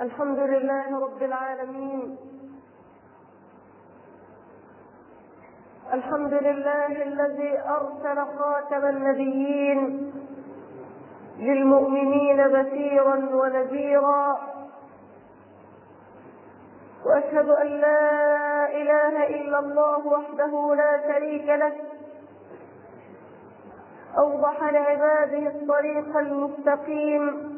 الحمد لله رب العالمين. الحمد لله الذي أرسل خاتم النبيين للمؤمنين بشيرا ونذيرا، وأشهد أن لا إله إلا الله وحده لا شريك له، أوضح لعباده الطريق المستقيم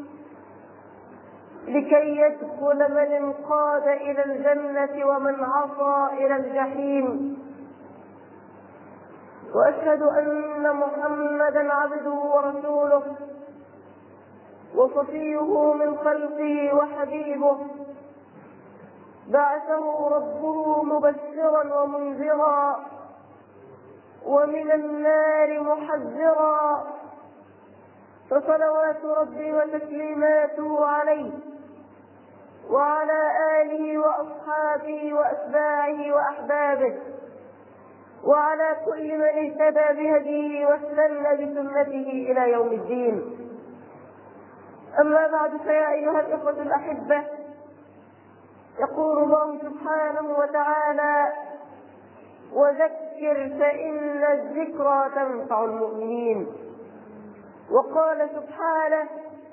لكي يدخل من انقاد إلى الجنة ومن عصى إلى الجحيم. وأشهد أن محمدا عبده ورسوله وصفيه من خلقه وحبيبه، بعثه ربه مبشرا ومنذرا ومن النار محذرا، فصلوات ربي وتسليماته عليه وعلى آله وأصحابه وأتباعه وأحبابه وعلى كل من اهتدى بهديه واستنى بسنته إلى يوم الدين. أما بعد، فيا أيها الإخوة الأحبة، يقول الله سبحانه وتعالى: وذكر فإن الذكرى تنفع المؤمنين. وقال سبحانه: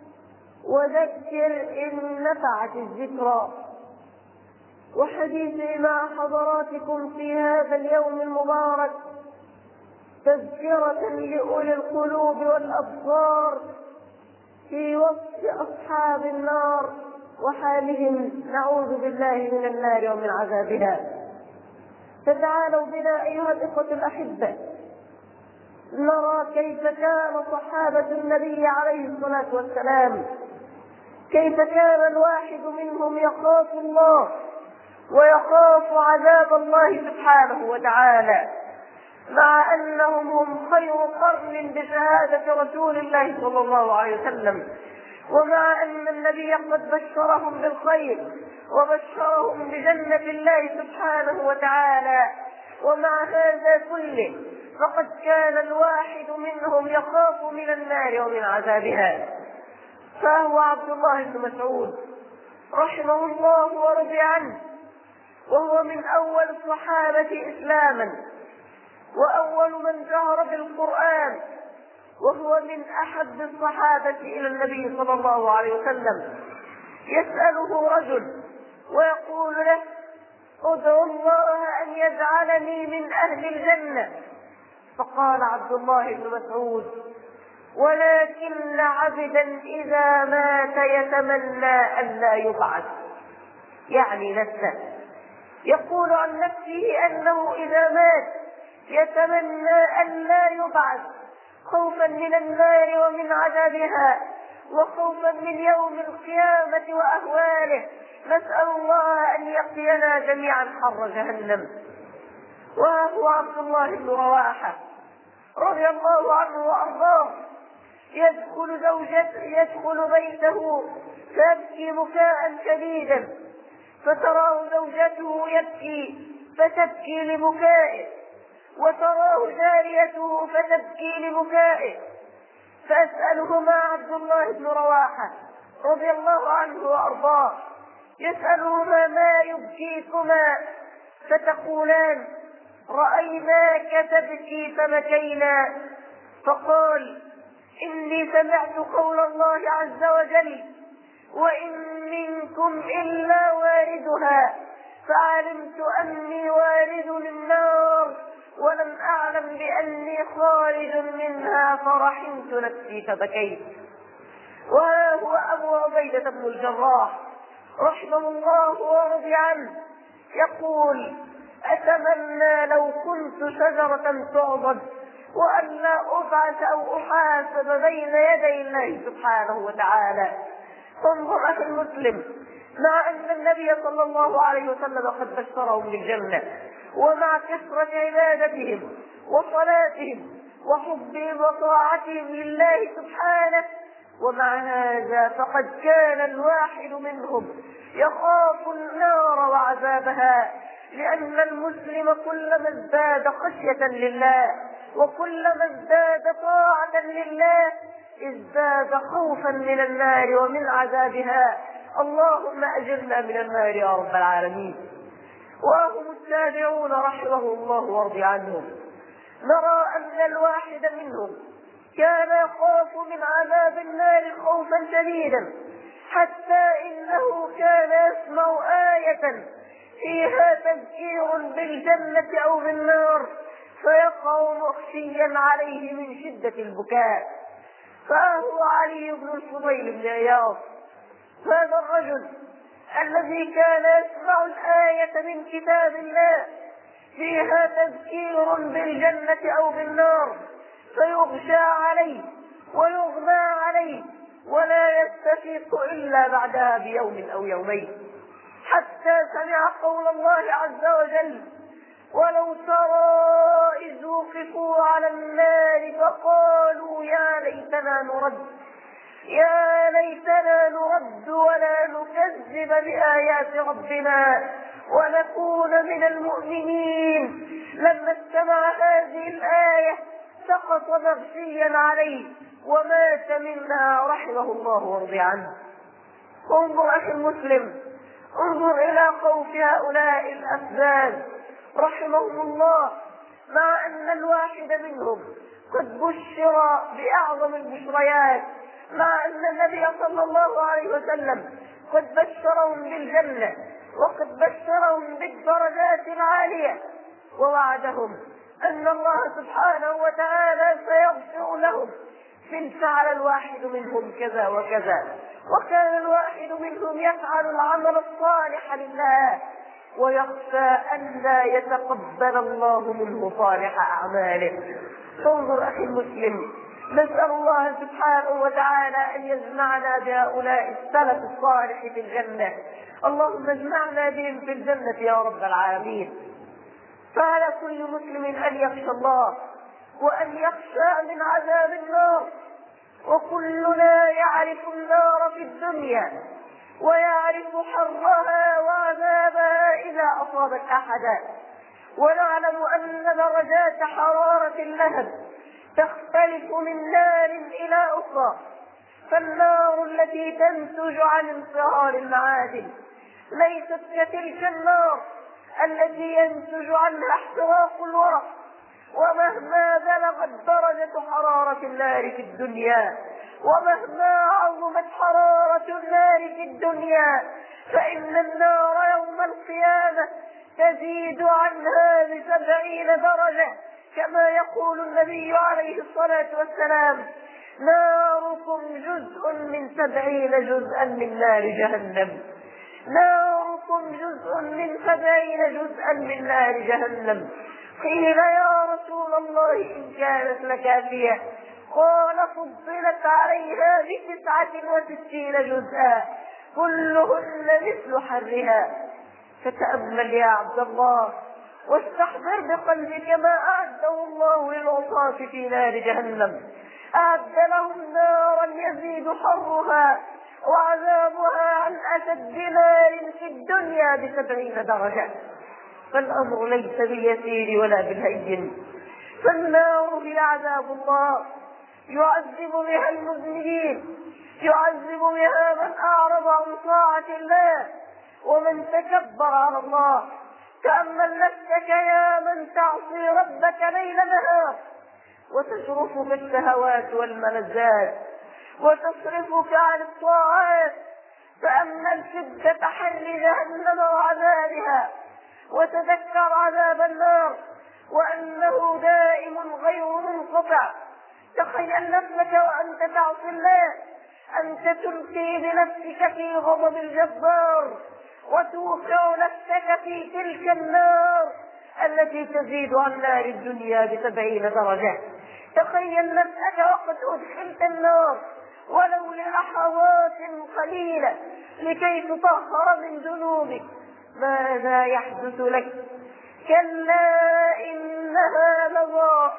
وذكر إن نفعت الذكرى. وحديثي مع حضراتكم في هذا اليوم المبارك تذكرة لأولي القلوب والأبصار في وصف أصحاب النار وحالهم، نعوذ بالله من النار ومن عذابها. فتعالوا بنا أيها الإخوة الأحبة نرى كيف كان صحابة النبي عليه الصلاة والسلام، كيف كان الواحد منهم يخاف الله ويخاف عذاب الله سبحانه وتعالى، مع أنهم هم خير قرن بشهادة رسول الله صلى الله عليه وسلم، ومع أن النبي قد بشرهم بالخير وبشرهم بجنة الله سبحانه وتعالى. ومع هذا كله فقد كان الواحد منهم يخاف من النار ومن عذابها. فهو عبد الله بن مسعود رحمه الله ورضي عنه، وهو من أول الصحابة إسلاما وأول من جهر بالقرآن، وهو من أحب الصحابة إلى النبي صلى الله عليه وسلم. يسأله رجل ويقول له: ادعو الله أن يجعلني من أهل الجنة. فقال عبد الله بن مسعود: ولكن عبدا إذا مات يتمنى أن لا يبعث، يعني نفسه، يقول عن نفسه أنه إذا مات يتمنى أن لا يبعث، خوفا من النار ومن عذابها وخوفا من يوم القيامة وأهواله. نسأل الله أن يقينا جميعا حر جهنم. وهو عبد الله بن رواحة رضي الله عنه وأرضاه يدخل بيته فيبكي بكاء شديدا، فتراه زوجته يبكي فتبكي لبكائه، وتراه جاريته فتبكي لبكائه. فأسألهما عبد الله بن رواحة رضي الله عنه وأرضاه، يسألهما: ما يبكيكما؟ فتقولان: رأيناك تبكي فبكينا. فقال: إني سمعت قول الله عز وجل: وإن منكم إلا واردها، فعلمت أني وارد النار ولم أعلم بأني خارج منها، فرحمت نفسي فبكيت. وها هو أبو عبيدة بن الجراح رحمه الله ورضي عنه يقول: أتمنى لو كنت شجرة تعضد وأن لا أبعث أو أحاسب بين يدي الله سبحانه وتعالى. انظر أخي المسلم، مع أن النبي صلى الله عليه وسلم قد بشرهم بالجنة، ومع كثرة عبادتهم وصلاتهم وحبهم وطاعتهم لله سبحانه، ومع هذا فقد كان الواحد منهم يخاف النار وعذابها، لأن المسلم كلما ازداد خشية لله وكلما ازداد طاعة لله ازداد خوفا من النار ومن عذابها اللهم أجرنا من النار يا رب العالمين. وهم التابعون رحمهم الله وارض عنهم، نرى أن الواحد منهم كان يخاف من عذاب النار خوفا شديدا، حتى إنه كان يسمع آية فيها تذكير بالجنة أو بالنار فيقع مخشيا عليه من شدة البكاء. فهو علي بن الفضيل بن عياض، هذا الرجل الذي كان يسمع الآية من كتاب الله فيها تذكير بالجنة أو بالنار فيغشى عليه ويغمى عليه ولا يستفيق إلا بعدها بيوم أو يومين، حتى سمع قول الله عز وجل: ولو ترى إذ وقفوا على النار فقالوا يا ليتنا نرد ولا نكذب بآيات ربنا ونكون من المؤمنين. لما استمع هذه الآية سقط مغشيا عليه ومات منها رحمه الله ورضي عنه. انظر أخي المسلم، انظر إلى خوف هؤلاء الأفذاذ رحمهم الله، مع أن الواحد منهم قد بشر بأعظم البشريات، مع أن النبي صلى الله عليه وسلم قد بشرهم بالجنة وقد بشرهم بالدرجات العالية، ووعدهم أن الله سبحانه وتعالى سيغفر لهم إن فعل الواحد منهم كذا وكذا. وكان الواحد منهم يفعل العمل الصالح لله ويخشى أن لا يتقبل الله منه صالح أعماله. انظر أخي المسلم، نسأل الله سبحانه وتعالى أن يجمعنا بهؤلاء السلف الصالح في الجنة. اللهم اجمعنا بهم في الجنة يا رب العالمين. فعلى كل مسلم أن يخشى الله وأن يخشى من عذاب النار. وكلنا يعرف النار في الدنيا ويعرف حرها وعذابها إذا أصابت أحدا، ونعلم أن درجات حرارة اللهب تختلف من نار إلى أخرى. فالنار التي تنتج عن انصهار المعادن ليست كتلك النار التي ينتج عنها احتراق الورق. ومهما بلغت درجة حرارة النار في الدنيا ومهما عظمت حرارة النار في الدنيا فإن النار يوم القيامة تزيد عنها ب70 درجة، كما يقول النبي عليه الصلاة والسلام: ناركم جزء من 70 جزءا من نار جهنم. ناركم جزء من 70 جزءا من نار جهنم. قيل: يا رسول الله إن كانت لكافية؟ قال: فضلت عليها ب69 جزءا كلهن مثل حرها. فتأمل يا عبد الله واستحضر بقلبك ما أعده الله للعصاة في نار جهنم. أعد لهم نارا يزيد حرها وعذابها عن أشد نار في الدنيا ب70 درجة. فالأمر ليس باليسير ولا بالهين. فالنار هي عذاب الله يعذب بها المذنبين، يعذب بها من أعرض عن طاعة الله ومن تكبر على الله. تأمل نفسك يا من تعصي ربك ليل نهار وتشرفك الشهوات والملذات وتصرفك عن الطاعات. تأمل شدة حر جهنم وعذابها وتذكر عذاب النار وأنه دائم غير منقطع. تخيل نفسك وأنت تعصي الله، أنت تلقي بنفسك في غضب الجبار وتوقع نفسك في تلك النار التي تزيد عن نار الدنيا ب70 درجة. تخيل نفسك وقد أدخلت النار ولو للحظات قليلة لكي تطهر من ذنوبك، ماذا يحدث لك؟ كلا إنها لظى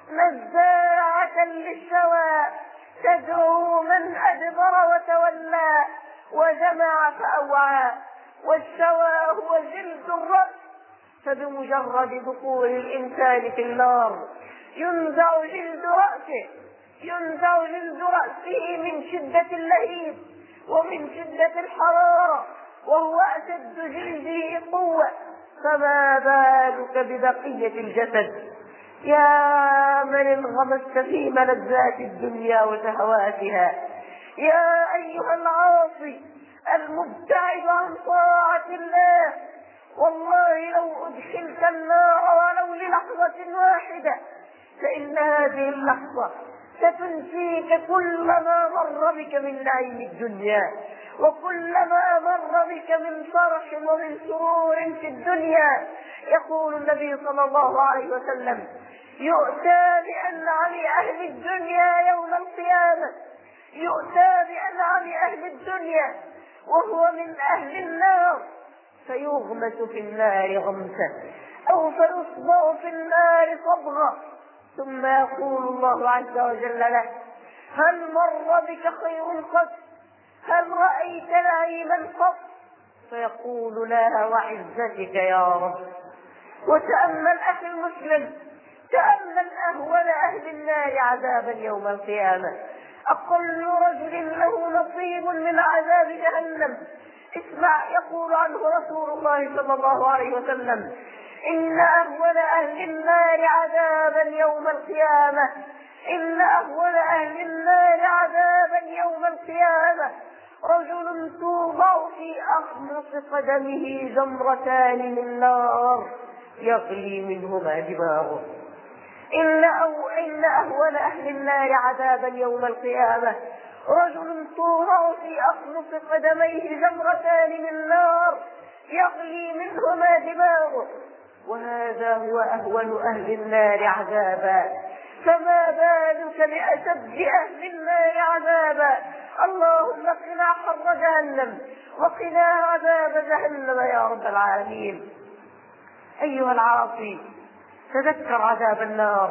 نزاعة للشوى تدعو من أدبر وتولى وجمع فأوعى. والشوى هو جلد الرأس، فبمجرد دخول الإنسان في النار ينزع جلد رأسه من شدة اللهيب ومن شدة الحرارة وهو أشد جلده قوة، فما بالك ببقية الجسد؟ يا من انغمست في ملذات الدنيا وشهواتها، يا أيها العاصي المبتعد عن طاعة الله، والله لو أدخلت النار ولو للحظة واحدة فإن هذه اللحظة ستنسيك كل ما مر بك من نعيم الدنيا، وكل ما مر بك من فرح ومن سرور في الدنيا. يقول النبي صلى الله عليه وسلم: يؤتى بأنعم أهل الدنيا يوم القيامة، يؤتى بأنعم أهل الدنيا وهو من أهل النار، فيغمس في النار غمسة أو فيصبغ في النار صبغة، ثم يقول الله عز وجل له: هل مر بك خير قط؟ هل رأيت نعيما قط؟ فيقول: لا وعزتك يا رب. وتأمل أخي المسلم، تأمل أهون أهل النار عذابا يوم القيامة، أقل رجل له نصيب من عذاب جهنم. اسمع، يقول عنه رسول الله صلى الله عليه وسلم: إن أهون أهل النار عذابا يوم القيامة، إن أهون أهل النار عذابا يوم القيامة رجل توضع في أخمص قدمه جمرتان من نار يغلي منهما دماغه. إن أهون أهل النار عذابا يوم القيامة رجل توضع في أخمص قدميه جمرتان من نار يغلي منهما دماغه، وهذا هو أهون أهل النار عذابا، فما بالك بأشد أهل النار عذابا. اللهم قنا حر جهنم وقنا عذاب جهنم يا رب العالمين. أيها العاصي، تذكر عذاب النار،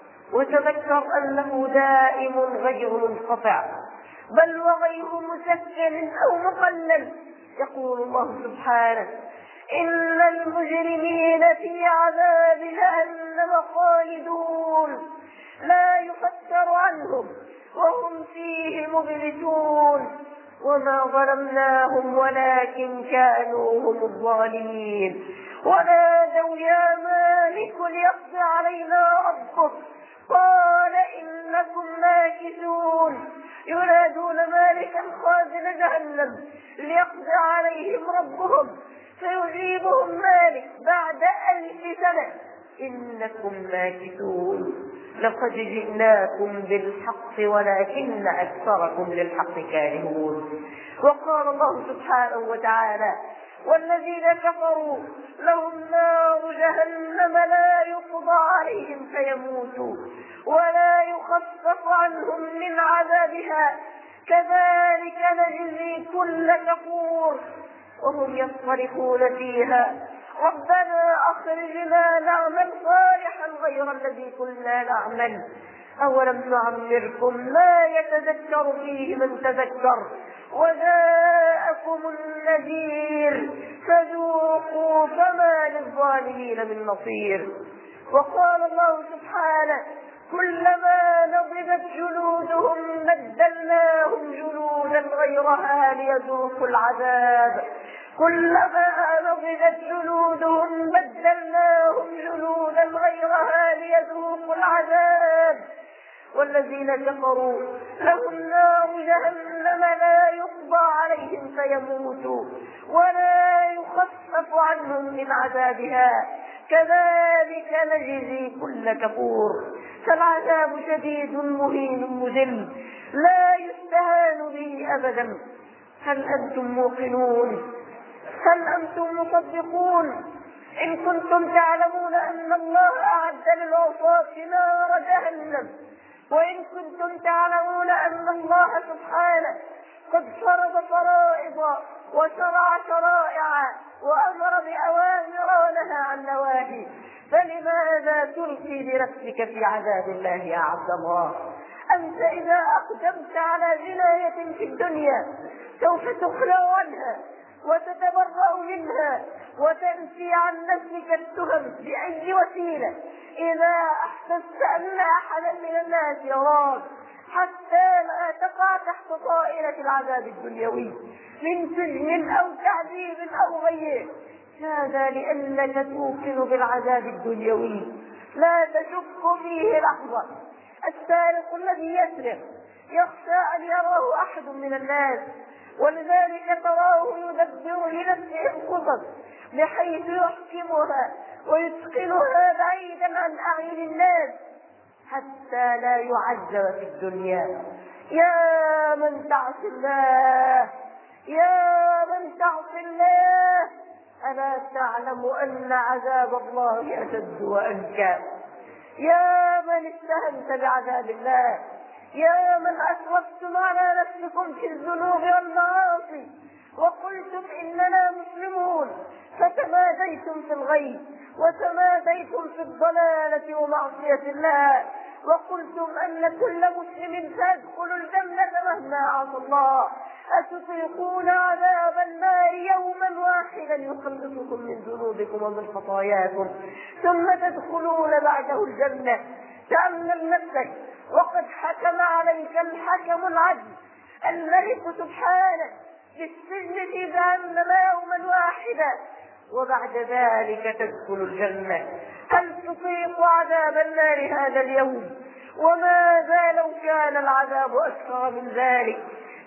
وتذكر أنه دائم غير منقطع، بل وغير مسكن أو مقلل. يقول الله سبحانه: إن المجرمين في عذاب جهنم خالدون لا يفتر عنهم وهم فيه مبلسون، وما ظلمناهم ولكن كانوا هم الظالمين. ونادوا: يا مالك ليقض علينا ربك، قال إنكم ماكثون. ينادون مالكا خازن جهنم ليقضي عليهم ربهم، فيجيبهم مالك بعد 1000 سنة: إنكم ماكثون، لقد جئناكم بالحق ولكن أكثركم للحق كارهون. وقال الله سبحانه وتعالى: والذين كفروا لهم نار جهنم لا يقضى عليهم فيموتوا ولا يخفف عنهم من عذابها كذلك نجزي كل كفور. وهم يصطرخون فيها: ربنا أخرجنا نعمل صالحا غير الذي كنا نعمل، أولم نعمركم ما يتذكر فيه من تذكر وجاءكم النذير فذوقوا فما للظالمين من نصير. وقال الله سبحانه: كلما نضجت جلودهم بدلناهم جلودا غيرها ليذوقوا العذاب، كلما نضجت جلودهم بدلناهم جلودا غيرها ليذوقوا العذاب. والذين كفروا لهم نار جهنم لا يقضى عليهم فيموتوا ولا يخفف عنهم من عذابها كذلك نجزي كل كفور. فالعذاب شديد مهين مذل لا يستهان به أبدا. هل أنتم موقنون؟ هل أنتم مصدقون؟ إن كنتم تعلمون أن الله أعد للعصاة نار جهنم، وإن كنتم تعلمون أن الله سبحانه قد فرض فرائض وشرع شرائع وأمر بأوامر ونهى عن نواهي، فلماذا تلقي بنفسك في عذاب الله يا عبد الله؟ أنت إذا أقدمت على جناية في الدنيا سوف تخلع عنها وتتبرأ منها وتنفي عن نفسك التهم بأي وسيلة. إذا أحسست أن أحدا من الناس يراك حتى لا تقع تحت طائلة العذاب الدنيوي من سجن أو تعذيب أو غيره. هذا لأنك توقن بالعذاب الدنيوي لا تشك فيه لحظة. السارق الذي يسرق يخشى أن يراه أحد من الناس، ولذلك تراه يدبر لنفسه الخطط بحيث يحكمها ويتقنها بعيدا عن أعين الناس حتى لا يعذب في الدنيا. يا من تعصي الله، يا من تعصي الله، ألا تعلم أن عذاب الله أشد وأنكى؟ يا من استهنت بعذاب الله، يا من أسرفتم على نفسكم في الذنوب والمعاصي وقلتم إننا مسلمون، فتماديتم في الغي وتماديتم في الضلالة ومعصية الله، وقلتم أن كل مسلم سيدخل الجنة مهما عصى الله. أتطيقون عذاب النار يوما واحدا يخلصكم من ذنوبكم ومن خطاياكم ثم تدخلون بعده الجنة؟ تأمل نفسك وقد حكم عليك الحكم العدل الملك سبحانه بالسجن في جهنم يوما واحدا، وبعد ذلك تدخل الجنة. هل تطيق عذاب النار هذا اليوم؟ وماذا لو كان العذاب أكثر من ذلك؟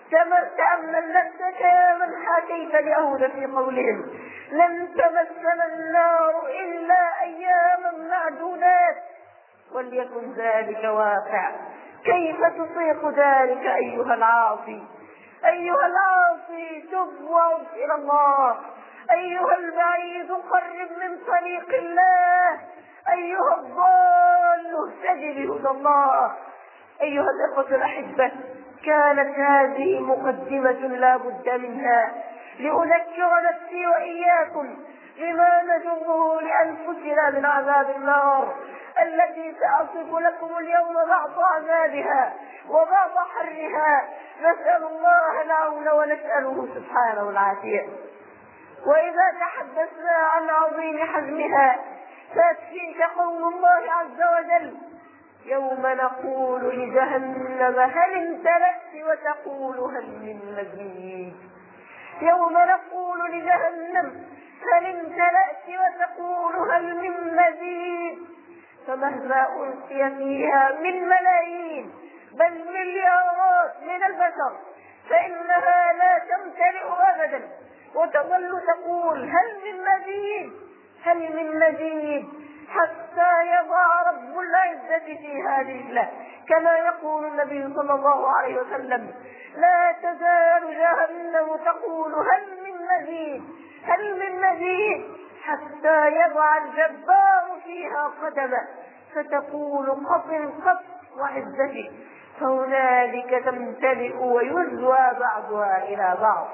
تأمل نفسك يا من حكيت اليهود في قولهم لن تمسنا النار إلا أياما معدودات، وليكن ذلك واقع. كيف تطيق ذلك أيها العاصي؟ أيها العاصي تب وعد إلى الله، أيها البعيد قرب من طريق الله، أيها الضال اهتدي بهدى الله. أيها الأخوة الأحبة، كانت هذه مقدمة لا بد منها لأذكر نفسي وإياكم بما نجره لأنفسنا من عذاب النار التي سأصف لكم اليوم بعض عذابها وبعض حرها. نسأل الله العون ونسأله سبحانه العافية. وإذا تحدثنا عن عظيم حجمها فيكفيك قول الله عز وجل يوم نقول لجهنم هل امتلأت وتقول هل من مزيد. يوم نقول لجهنم هل امتلأت وتقول هل من مزيد. فمهما ألقي فيها من ملايين بل مليارات من البشر فإنها لا تمتلئ أبدا، وتظل تقول هل من مزيد، هل من مزيد، حتى يضع رب العزة في هذه كما يقول النبي صلى الله عليه وسلم لا تزال جهنم تقول هل من مزيد، هل من مزيد، حتى يضع الجبار فيها قدمه فتقول قط قط وعزتي، فهنالك تمتلئ ويزوى بعضها إلى بعض.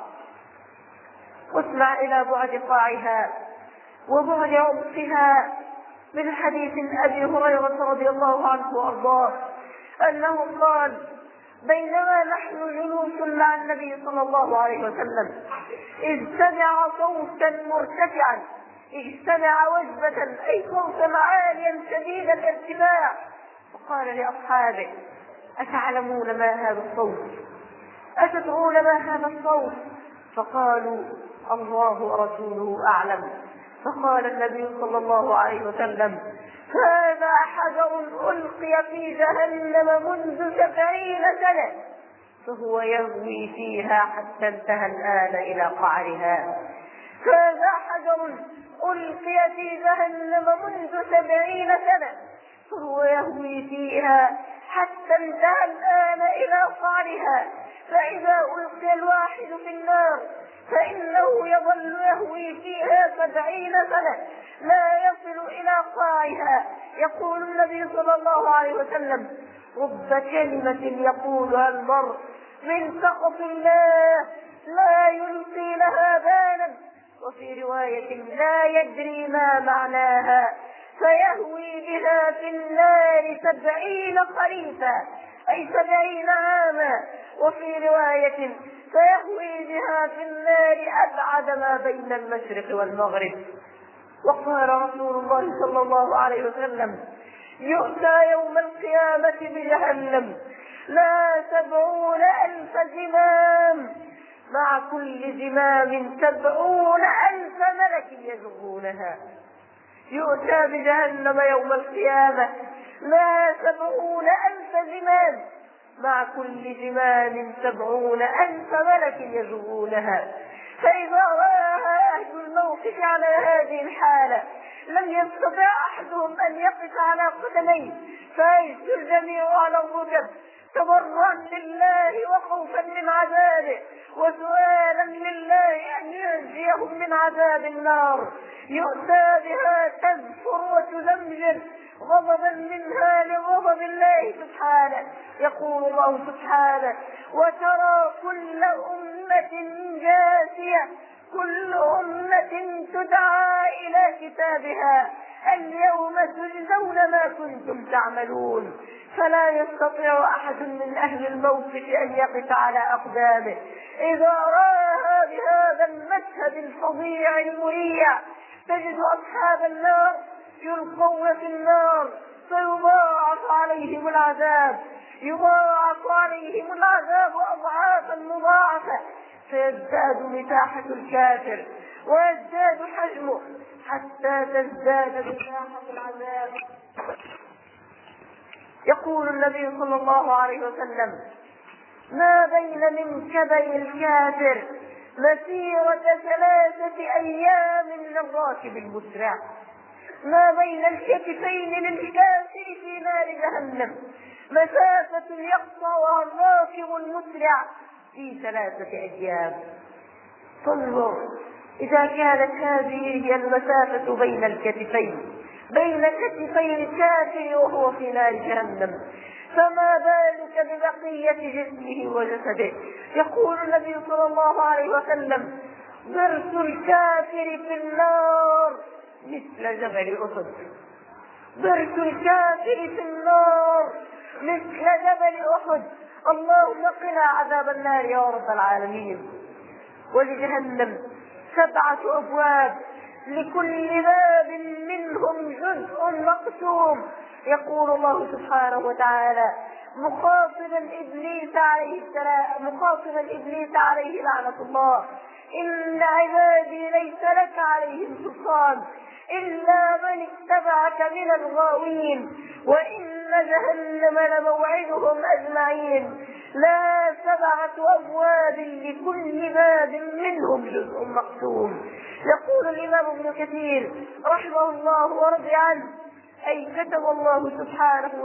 واسمع إلى بعد قاعها وبعد عمقها من حديث أبي هريرة رضي الله عنه وأرضاه أنه قال بينما نحن جلوس مع النبي صلى الله عليه وسلم إذ سمع صوتا مرتفعا، إذ سمع وجبة أي صوتا عاليا شديد الارتفاع، فقال لأصحابه أتعلمون ما هذا الصوت؟ أتدرون ما هذا الصوت؟ فقالوا الله ورسوله أعلم. فقال النبي صلى الله عليه وسلم هذا حجر ألقي في جهنم منذ 70 سنة فهو يهوي فيها حتى انتهى الآن إلى قعرها. هذا حجر ألقي في جهنم منذ 70 سنة فهو يهوي فيها حتى انتهى الآن إلى قعرها. فإذا ألقي الواحد في النار فإنه يظل يهوي فيها 70 سنة لا يصل إلى قاعها. يقول النبي صلى الله عليه وسلم رب كلمة يقولها المرء من سخط الله لا يلقي لها بالا، وفي رواية لا يدري ما معناها فيهوي بها في النار 70 خريفا أي 70 عاما، وفي رواية فيهوي بها في النار أبعد ما بين المشرق والمغرب. وقال رسول الله صلى الله عليه وسلم يؤتى يوم القيامة بجهنم لا 70,000 زمام، مع كل زمام 70,000 ملك يزرونها. يؤتى بجهنم يوم القيامة لها 70,000 زمام، مع كل زمام 70,000 ملك يزرونها. فإذا رآها أهل الموقف على هذه الحالة لم يستطع أحدهم أن يقف على قدميه، فيجثو الجميع على الركب تضرعا لله وخوفا من عذابه وسؤالا لله أن ينجيهم من عذاب النار. يؤتى بها تزفر وتزمجر غضبا منها لغضب الله سبحانه. يقول الله سبحانه: وترى كل أمة جاثية، كل أمة تدعى إلى كتابها اليوم تجزون ما كنتم تعملون. فلا يستطيع أحد من أهل الموقف أن يقف على أقدامه إذا رآها بهذا المشهد الفظيع المريع. تجد أصحاب النار يلقون في النار فيضاعف عليهم العذاب، يضاعف عليهم العذاب أضعافا مضاعفة، فيزداد مساحة الكافر ويزداد حجمه حتى تزداد مساحة العذاب. يقول النبي صلى الله عليه وسلم: ما بين منكبي الكافر مسيرة 3 أيام للراكب المسرع. ما بين الكتفين للكافر في نار جهنم مسافة يقطعها الراكب المسرع في 3 أيام. فانظر، إذا كانت هذه هي المسافة بين الكتفين، بين كتفي الكافر وهو في نار جهنم، فما بالك ببقية جسمه وجسده. يقول النبي صلى الله عليه وسلم: ضرس الكافر في النار مثل جبل أحد. ضرس الكافر في النار مثل جبل أحد. اللهم قنا عذاب النار يا رب العالمين. ولجهنم 7 أبواب، لكل باب منهم جزء مقسوم. يقول الله سبحانه وتعالى مخاطبا إبليس عليه لعنة الله: إن عبادي ليس لك عليهم سلطان إلا من اتبعك من الغاوين، وإن جهنم لموعدهم أجمعين. لا 7 أبواب لكل باب منهم جزء مقسوم. يقول الإمام ابن كثير رحمه الله ورضي عنه: أي كتب الله سبحانه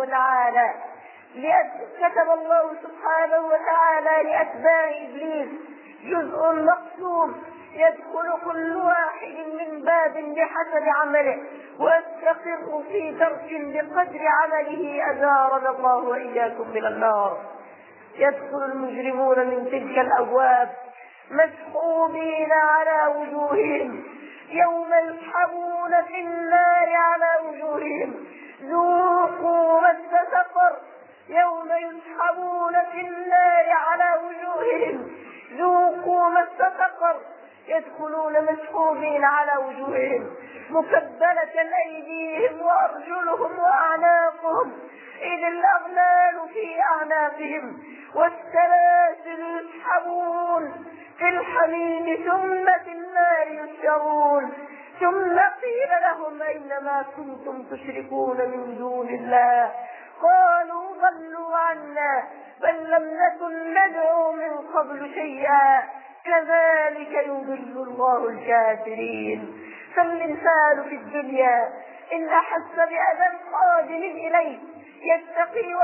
وتعالى لأتباع إبليس جزء مقسوم يدخل كل واحد من باب بحسب عمله ويستقر في درك بقدر عمله. أجارنا الله وإياكم من النار. يدخل المجرمون من تلك الأبواب مسحوبين على وجوههم يوم يسحبون في النار على وجوههم ذوقوا مس سقر. يوم يسحبون في النار على وجوههم ذوقوا مس سقر. يدخلون مسحوبين على وجوههم مكبلة أيديهم وأرجلهم وأعناقهم، إذ الأغلال في أعناقهم والسلاسل يسحبون في الحميم ثم في النار يسجرون. ثم قيل لهم: أين ما كنتم تشركون من دون الله؟ قالوا: ضلوا عنا بل لم نكن ندعو من قبل شيئا كذلك يضل الله الكافرين. فالإنسان في الدنيا إن أحس بأذى قادم إليه يتقي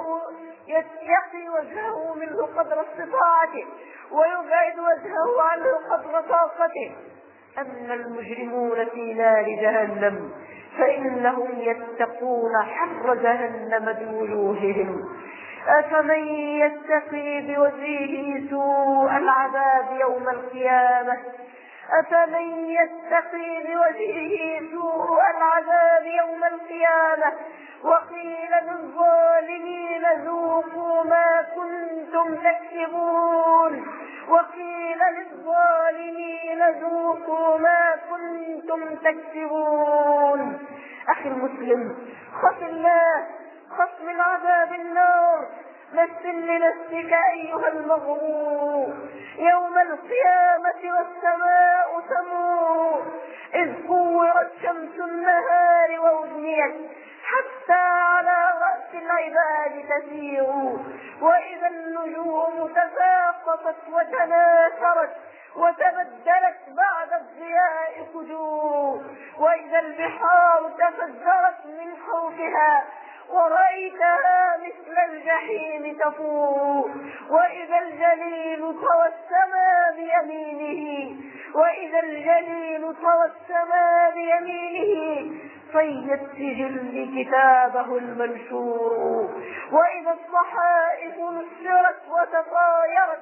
وجهه منه قدر استطاعته ويبعد وجهه عنه قدر طاقته. أما المجرمون في نار جهنم فإنهم يتقون حر جهنم بوجوههم. أفمن يتقي بوجهه سوء العذاب يوم القيامة وقيل للظالمين ذوقوا ما كنتم تكسبون. أخي المسلم، خف الله، خف من عذاب النار، مثل لنفسك أيها المغرور يوم القيامة والسماء تمور، إذ كورت شمس النهار وأدنيت حتى على رأس العباد تسير، وإذا النجوم تساقطت وتناثرت وتبدلت بعد الضياء فجور، وإذا البحار تفجرت من خوفها ورأيتها مثل الجحيم تفور، وإذا الجليل طوى السماء بيمينه وإذا الجليل طوى السماء بيمينه طي السجل كتابه المنشور، وإذا الصحائف نشرت وتطايرت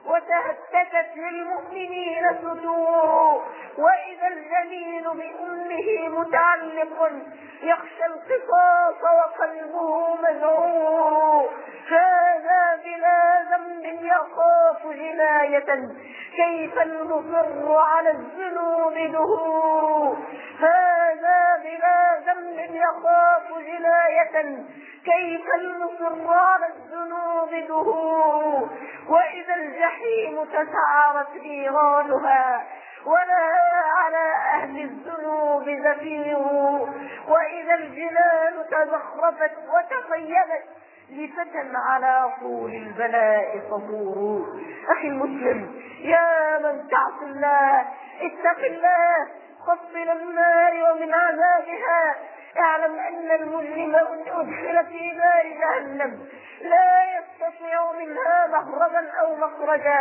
وتهتكت للمؤمنين ستور، وإذا الجنين بأمه متعلق يخشى القصاص وقلبه مذعور، هذا بلا ذنب يخاف جناية كيف المصر على الذنوب دهور، هذا بلا ذنب يخاف جناية كيف المصر على الذنوب دهور، وإذا الجحيم تسعرت نيرانها ولها على أهل الذنوب زفير، وإذا الجبال تزخرفت وتطيبت لفتى على طول البلاء صبور. أخي المسلم، يا من تعصي الله اتق الله، خف من النار ومن عذابها، اعلم أن المجرم أدخل في نار جهنم لا يستطيع منها مهربا أو مخرجا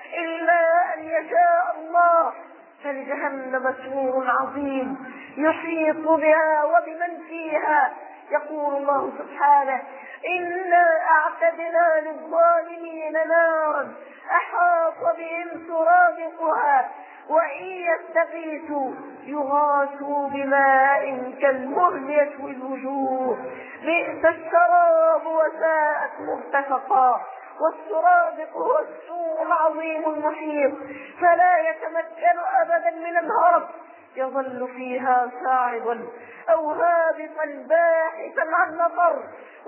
إلا أن يشاء الله، فلجهنم سور عظيم يحيط بها وبمن فيها. يقول الله سبحانه: إنا أعتدنا للظالمين نارا أحاط بهم سرادقها وإن يستغيثوا يغاثوا بماء كالمهل يشوي الوجوه بئس الشراب وساءت مرتفقا، والسرادق هو السوء العظيم المحيط فلا يتمكن أبدا من الهرب، يظل فيها صاعدا أو هابطا باحثا عن مفر،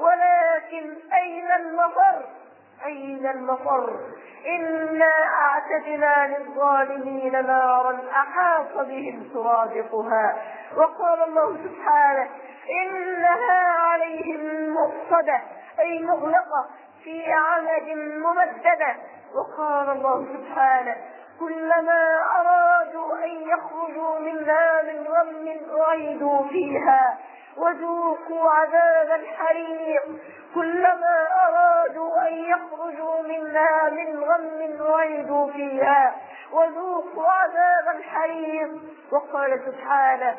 ولكن أين المفر؟ أين المفر؟ إنا أعتدنا للظالمين نارا أحاط بهم سرادقها. وقال الله سبحانه: إنها عليهم مؤصدة أي مغلقة في عمد ممددة. وقال الله سبحانه: كلما أرادوا أن يخرجوا منها من غم أعيدوا فيها وذوقوا عذاب الحريق، كلما أرادوا أن يخرجوا منها من غم أعيدوا فيها وذوقوا عذاب الحريق. وقال سبحانه: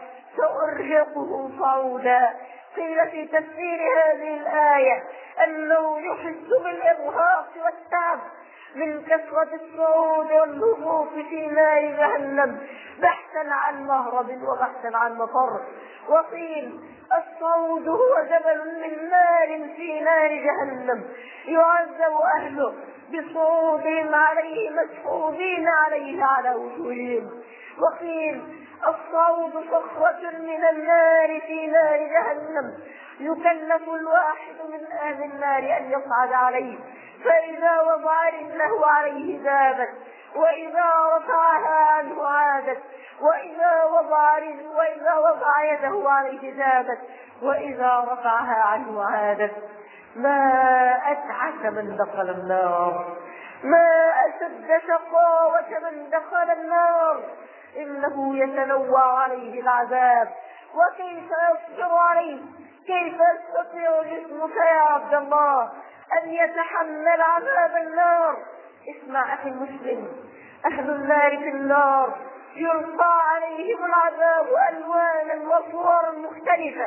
سأرهقه صعودا. قيل في تفسير هذه الآية أنه يحس بالإرهاق والتعب من كثرة الصعود والهبوط في نار جهنم بحثا عن مهرب وبحثا عن مفر. وقيل: الصعود هو جبل من نار في نار جهنم يعذب أهله بصعودهم عليه مسحوبين عليه على وجوههم. وقيل: الصعود صخرة من النار في نار جهنم يكلف الواحد من أهل النار أن يصعد عليه، فإذا وضع رجله عليه ذابت، وإذا رفعها عنه عادت، وإذا وضع يده عليه ذابت، وإذا رفعها عنه عادت. ما أتعس من دخل النار، ما أشد شقاوة من دخل النار، إنه يتنوع عليه العذاب، وكيف يصبر عليه؟ كيف يستطيع جسمك يا عبد الله أن يتحمل عذاب النار؟ اسمع أخي المسلم، أهل النار في النار يلقى عليهم العذاب ألوانا وصورا مختلفة،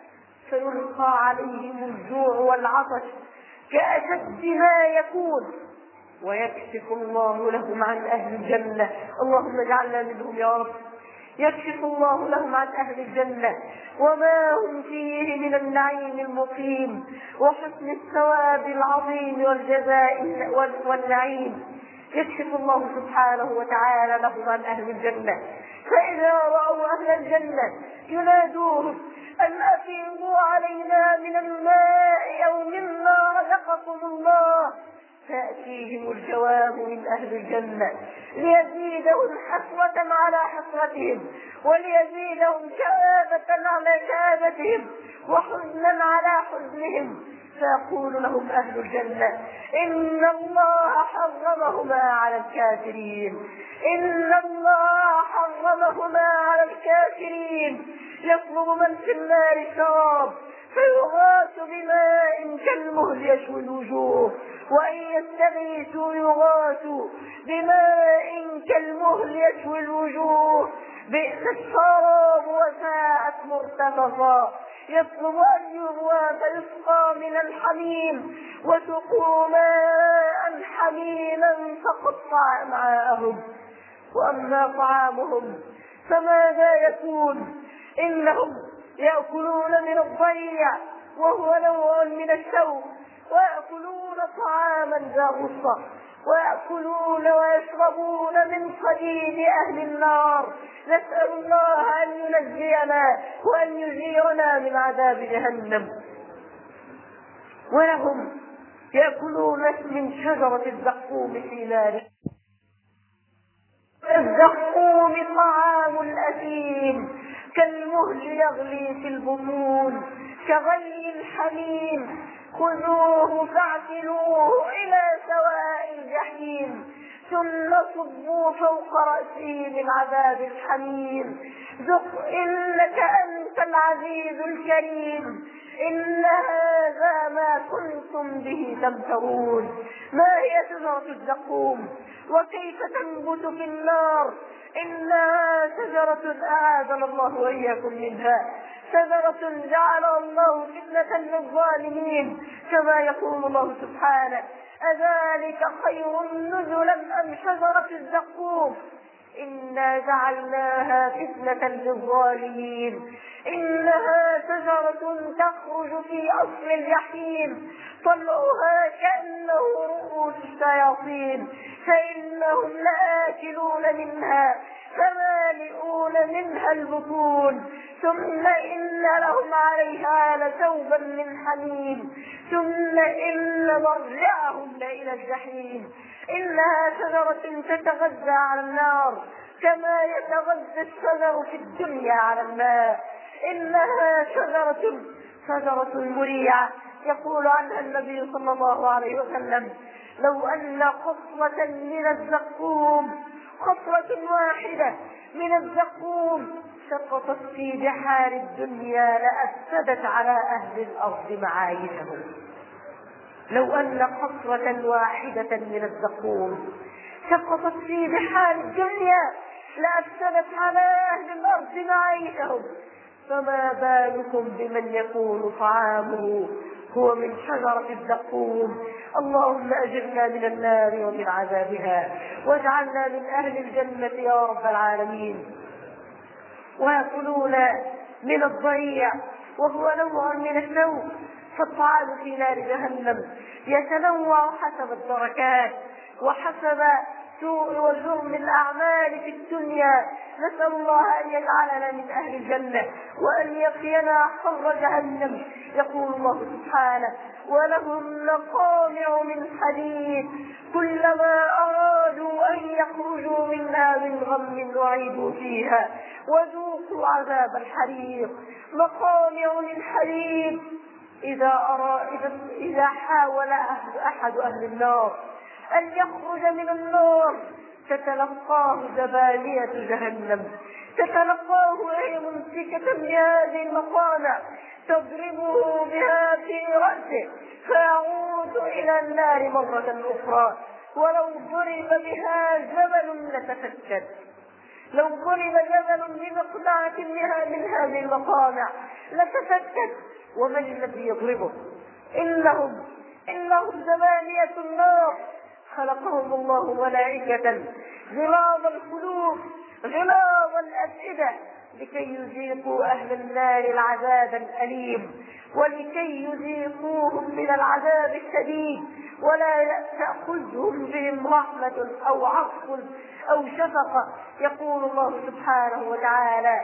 فيلقى عليهم الجوع والعطش كأشد ما يكون، ويكشف الله لهم عن أهل الجنة، اللهم اجعلنا منهم يا رب، يكشف الله لهم عن أهل الجنة وما هم فيه من النعيم المقيم وحسن الثواب العظيم والجزاء والنعيم. يكشف الله سبحانه وتعالى لهم عن أهل الجنة، فإذا رأوا أهل الجنة ينادوهم أن أفيضوا علينا من الماء أو مما رزقنا صدقكم الله، تأتيهم الجواب من أهل الجنة ليزيدهم حسرة على حسرتهم، وليزيدهم كآبة على كآبتهم، وحزنا على حزنهم، فيقول لهم أهل الجنة: إن الله حرمهما على الكافرين، إن الله حرمهما على الكافرين. يطلب من في النار شراب فيغاث بماء كالمهل يشوي الوجوه، وإن يستغيثوا يغاثوا بماء كالمهل يشوي الوجوه، بئس الشراب وساءت مرتفقا. يطلب أن يروى فيسقى من الحميم، وسقوا ماء حميما فقطع أمعاءهم. وأما طعامهم فماذا يكون؟ إنهم يأكلون من الضيع وهو نوع من الشوك، ويأكلون طعاما ذا غصة، ويأكلون ويشربون من صديد أهل النار. نسأل الله أن ينجينا وأن يجيرنا من عذاب جهنم. ولهم يأكلون من شجرة الزقوم في نار. الزقوم طعام الأثيم كالمهل يغلي في البطون كغلي الحميم، خذوه فاعتلوه إلى سواء الجحيم، ثم صبوا فوق رأسه من عذاب الحميم. ذق إنك أنت العزيز الكريم، إن هذا ما كنتم به تمترون. ما هي شجرة الزقوم وكيف تنبت في النار؟ إنها شجرة أعاذنا الله وإياكم منها، شجرة جعلها الله فتنة للظالمين، كما يقول الله سبحانه: أذلك خير نزلا أم شجرة الزقوم إنا جعلناها فتنة للظالمين. إنها شجرة تخرج في أصل الجحيم، طلعها كأنه رؤوس الشياطين، فإنهم لآكلون منها فمالئون منها البطون، ثم إن لهم عليها لشوبا من حميم، ثم إن مرجعهم لإلى الجحيم. إنها شجرة تتغذى على النار كما يتغذى الشجر في الدنيا على الماء. إنها شجرة مريعة. يقول عنها النبي صلى الله عليه وسلم: لو أن خصلة من الزقوم، خصلة واحدة من الزقوم سقطت في بحار الدنيا لأفسدت على أهل الأرض معايشهم. لو أن خصلة واحدة من الزقوم سقطت في بحار الدنيا لأفسدت على أهل الأرض معايشهم، فما بالكم بمن يكون طعامه هو من شجرة الزقوم. اللهم أجرنا من النار ومن عذابها، واجعلنا من أهل الجنة يا رب العالمين. ويأكلون من الضيع وهو نوع من الشوك، فالطعام في نار جهنم يتنوع حسب الدركات وحسب سوء وجرم الأعمال في الدنيا. نسأل الله أن يجعلنا من أهل الجنة وأن يقينا حر جهنم. يقول الله سبحانه: ولهم مقامع من حديد كلما أرادوا أن يخرجوا منها من غم أعيدوا فيها وذوقوا عذاب الحريق. مقامع من حديد. إذا حاول أحد أهل النار أن يخرج من النار تتلقاه زبانية جهنم، تتلقاه وهي ممسكة بهذه المقامع تضربه بها في رأسه فيعود إلى النار مرة أخرى. ولو ضرب بها جبل لتفكك، لو ضرب جبل بمقطعة من هذه المقامع لتفكك. ومن الذي يضربه؟ إنهم زبانية النار، خلقهم الله ملائكة غلاظ القلوب غلاظ الأفئدة لكي يذيقوا أهل النار العذاب الأليم، ولكي يذيقوهم من العذاب الشديد ولا تأخذهم بهم رحمة أو عطف أو شفقة. يقول الله سبحانه وتعالى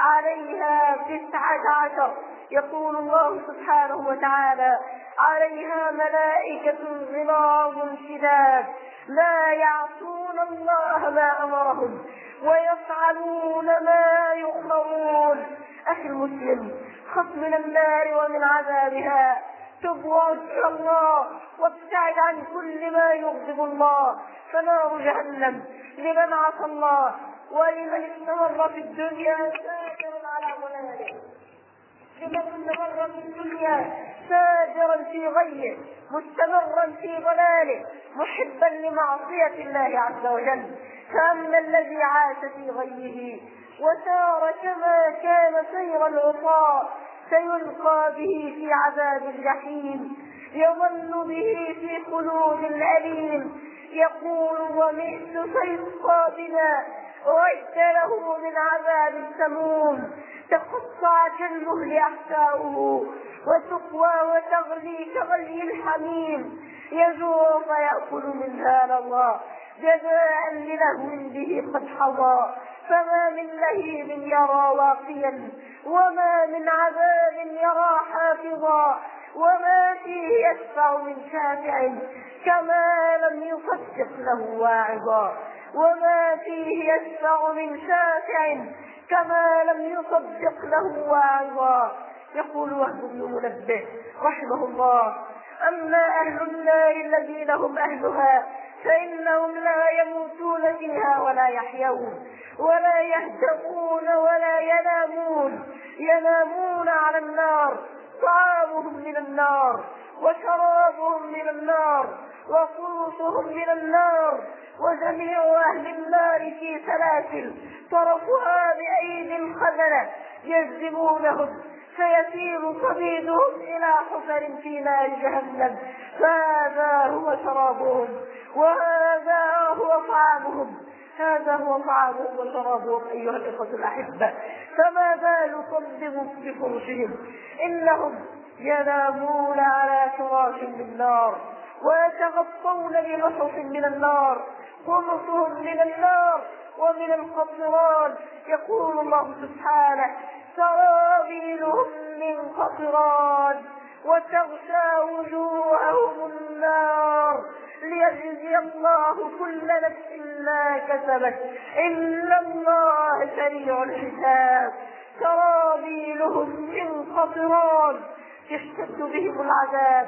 عليها 19. يقول الله سبحانه وتعالى: عليها ملائكة غلاظ شداد لا يعصون الله ما أمرهم ويفعلون ما يؤمرون. أخي المسلم، خف من النار ومن عذابها، تب وإلى الله وابتعد عن كل ما يغضب الله، فنار جهنم لمن عصى الله ولمن استمر في الدنيا ساجرا على ضلاله، لمن استمر في الدنيا ساجرا في غيه مستمرا في ضلاله محبا لمعصية الله عز وجل. فأما الذي عاش في غيه وسار كما كان سير العصاة سيلقى به في عذاب الجحيم، يظل به في خلود الأليم، يقول: ومئت سيلقى بنا وعد له من عذاب السموم، تقطع كالمهل أحشاؤه وتقوى وتغلي كغلي الحميم، يجوع فيأكل من هذا الله جزاء للهو به قد حظى، فما من لهيب يرى واقيا وما من عذاب يرى حافظا، وما فيه يشفع من شافع كما لم يصدق له واعظا، وما فيه يشفع من شافع كما لم يصدق له واعظا. يقول وهب بن منبه رحمه الله: أما أهل النار الذين هم أهلها فإنهم لا يموتون فيها ولا يحيون ولا يهتمون ولا ينامون على النار، طعامهم من النار وشرابهم من النار وفرشهم من النار، وجميع أهل النار في سلاسل طرفها بأيدي الخزنة يجذبونهم فيسير صديدهم إلى حفر في نار جهنم، فهذا هو شرابهم وهذا هو طعامهم، هذا هو طعامهم وشرابهم. أيها الإخوة الأحبة، فما بالكم بفرشهم؟ إنهم ينامون على فراش من نار ويتغطون بلحف من النار، خمصهم من النار ومن القطران. يقول الله سبحانه: سرابيلهم من قطران وتغشى وجوههم النار ليجزي الله كل نفس ما كسبت إن الله سريع الحساب. سرابيلهم من قطران يشتد بهم العذاب،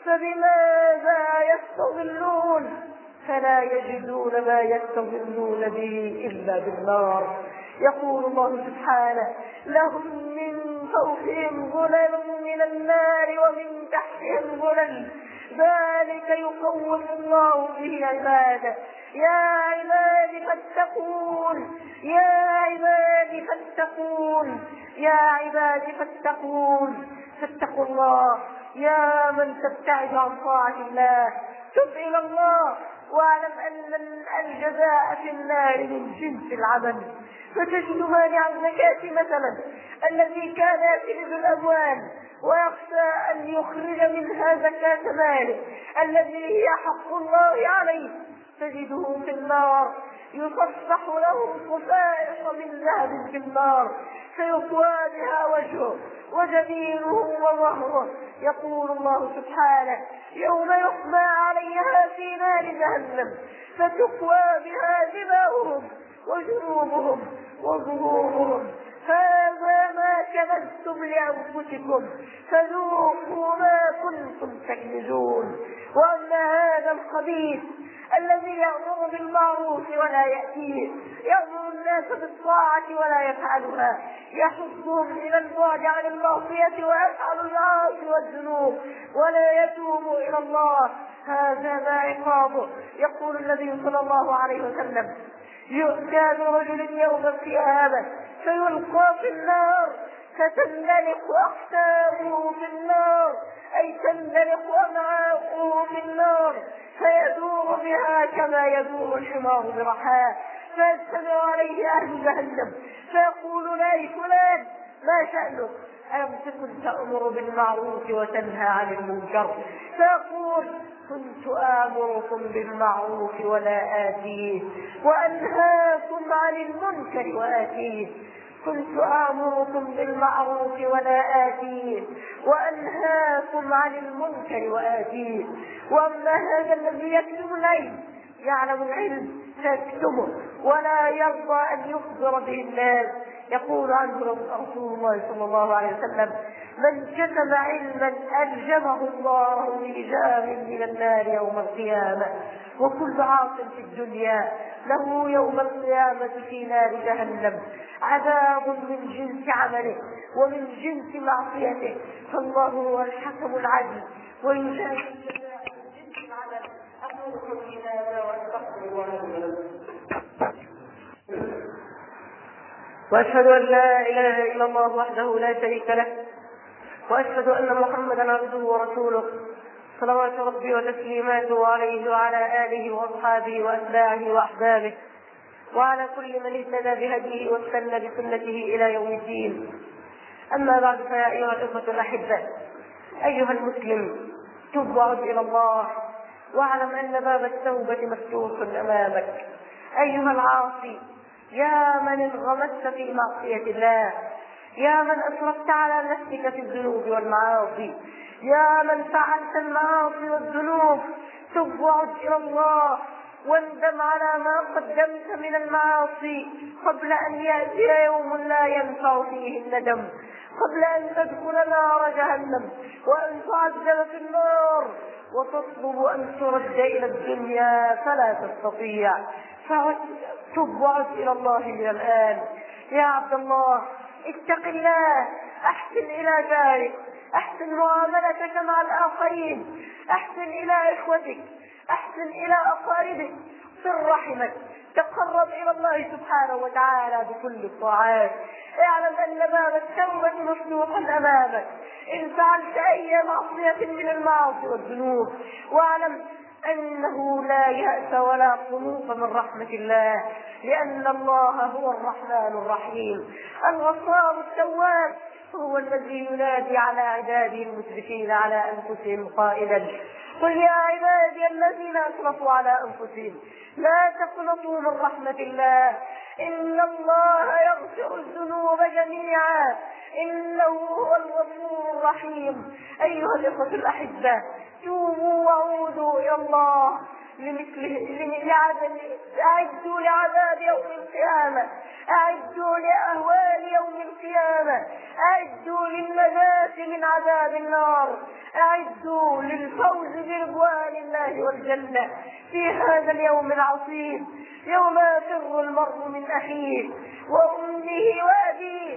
فبماذا يستظلون؟ فلا يجدون ما يستظلون به إلا بالنار. يقول الله سبحانه: لهم من فوقهم ظلل من النار ومن تحتهم ظلل، ذلك يخوف الله به عباده. يا عبادي فاتقون، يا عبادي فاتقون، يا عبادي فاتقون، فاتقوا الله يا من تبتعد عن طاعة الله. تب إلى الله واعلم أن الجزاء في النار من جنس العمل. فتجد مانع الزكاة مثلا الذي كان يكنز الأموال ويخشى أن يخرج منها زكاة ماله الذي هي حق الله عليه، تجده في النار يصفح له صفائح من ذهب في النار فيطوى بها وجهه وجبينه وظهره. يقول الله سبحانه: يوم يحمى عليها في نار جهنم فتقوى بها جباههم وجنوبهم وظهورهم، هذا ما كنزتم لأنفسكم فذوقوا ما كنتم تكنزون. وأما هذا الخبيث الذي يأمر بالمعروف ولا يأتيه، يأمر الناس بالطاعة ولا يفعلها، يحثهم إلى البعد عن المعصية ويفعل المعاصي والذنوب ولا يتوب إلى الله، هذا ما عقابه. يقول النبي صلى الله عليه وسلم: يؤتى برجل يوم القيامة فيلقى في النار فتندلق أقدامه في النار، أي تندلق أمعاؤه في النار، فيدور بها كما يدور الحمار برحاه، فيجتمع عليه أهل جهنم فيقول: لا فلان ما شأنك؟ ألم تكن تأمر بالمعروف وتنهى عن المنكر؟ فيقول: كنت آمركم بالمعروف ولا آتيه وأنهاكم عن المنكر وآتيه. كنت آمركم بالمعروف ولا آتيه وأنهاكم عن المنكر وآتيه. وأما هذا الذي يكتم العلم يعلم العلم فيكتمه ولا يرضى أن يخبر به الناس. يقول عنه رسول الله صلى الله عليه وسلم: من كتم علما ألجمه الله بلجام من النار يوم القيامة. وكل عاص في الدنيا له يوم القيامة في نار جهنم عذاب من جنس عمله ومن جنس معصيته. فالله هو الحكم العدل ويجازي الجزاء من جنس العمل. أقول قولي هذا وأستغفر الله لي ولكم. وأشهد أن لا إله إلا الله وحده لا شريك له، وأشهد أن محمدا عبده ورسوله، صلوات ربي وتسليماته عليه وعلى آله وأصحابه وأتباعه وأحبابه وعلى كل من اهتدى بهديه واستنى بسنته إلى يوم الدين. أما بعد، فيا أيها الإخوة الأحبة، أيها المسلم، تب وعد إلى الله واعلم أن باب التوبة مفتوح أمامك. أيها العاصي، يا من انغمست في معصية الله، يا من أسرفت على نفسك في الذنوب والمعاصي، يا من فعلت المعاصي والذنوب، تب وعد إلى الله واندم على ما قدمت من المعاصي قبل أن يأتي يوم لا ينفع فيه الندم، قبل أن تدخل نار جهنم وأن تعذب في النار وتطلب أن ترد إلى الدنيا فلا تستطيع. فتب وعد إلى الله من الآن. يا عبد الله، اتق الله، أحسن إلى جارك، أحسن معاملتك مع الآخرين، أحسن إلى إخوتك، أحسن إلى أقاربك، صل رحمك، تقرب إلى الله سبحانه وتعالى بكل الطاعات. اعلم أن باب التوبة مفتوح أمامك إن فعلت أي معصية من المعاصي والذنوب، واعلم أنه لا يأس ولا قنوط من رحمة الله، لأن الله هو الرحمن الرحيم الغفار التواب، هو الذي ينادي على عباده المسرفين على أنفسهم قائلا: قل يا عبادي الذين أسرفوا على أنفسهم لا تقنطوا من رحمة الله، إن الله يغفر الذنوب جميعا إنه هو الغفور الرحيم. أيها الإخوة الأحبة، توبوا وعودوا إلى الله أعدوا لعذاب يوم القيامة، أعدوا لأهوال يوم القيامة، أعدوا للنجاة من عذاب النار، أعدوا للفوز برضوان الله والجنة في هذا اليوم العصيب، يوم يفر المرء من أخيه وأمه وأبيه